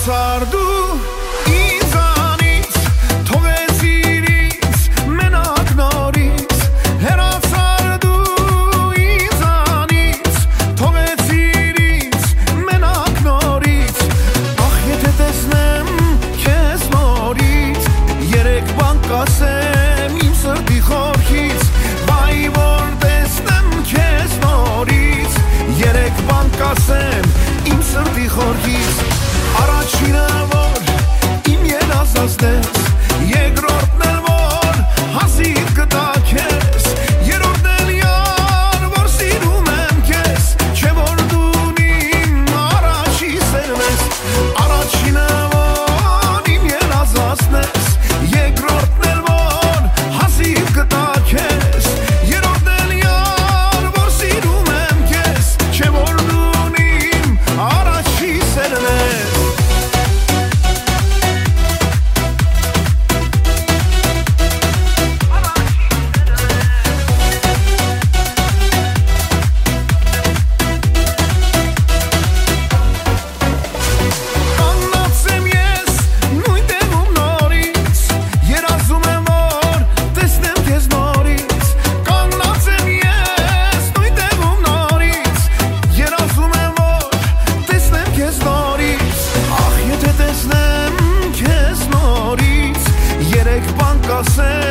Հեռացար դու ինձանից, թողեցիր ինձ մենակ նորից, հեռացար դու ինձանից, թողեցիր ինձ մենակ նորից, ախ եթե տեսնեմ քեզ նորից, երեք բան կասեմ իմ սրտի խորքից, վայ որ տեսնեմ քեզ նորից, երեք բան կասեմ իմ սրտի խորքից, առաջինը որ իմ երազածնես, երկրորդն էլ որ հազիվ գտա քեզ, երրորդն էլ յար որ սիրում եմ քեզ, չէ որ դու իմ առաջի սերն ես, առաջինը որ իմ երազածնես, երկրորդն էլ որ հազիվ գտա քեզ, երրորդն էլ յար որ սիրում եմ քեզ, չէ որ դու իմ առաջի սերն ես. Երեք բան կասեմ